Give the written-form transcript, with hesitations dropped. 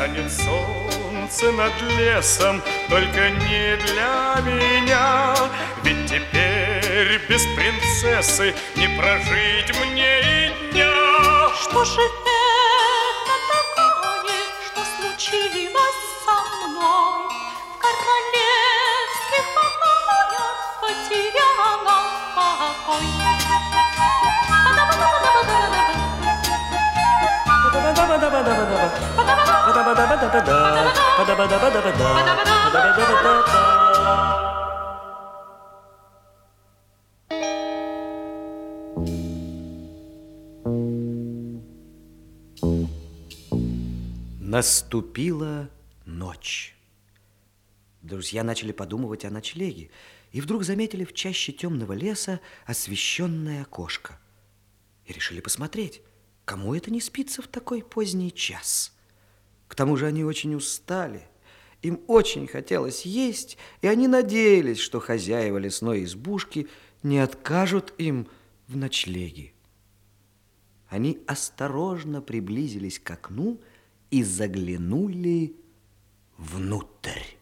Встанет солнце над лесом, только не для меня. Ведь теперь без принцессы не прожить мне и дня. Что же это такое, что случилось со мной? В королевских покоях потеряла покой. Наступила ночь. Друзья начали подумывать о ночлеге и вдруг заметили в чаще темного леса освещенное окошко. И решили посмотреть, кому это не спится в такой поздний час. К тому же они очень устали, им очень хотелось есть, и они надеялись, что хозяева лесной избушки не откажут им в ночлеге. Они осторожно приблизились к окну и заглянули внутрь.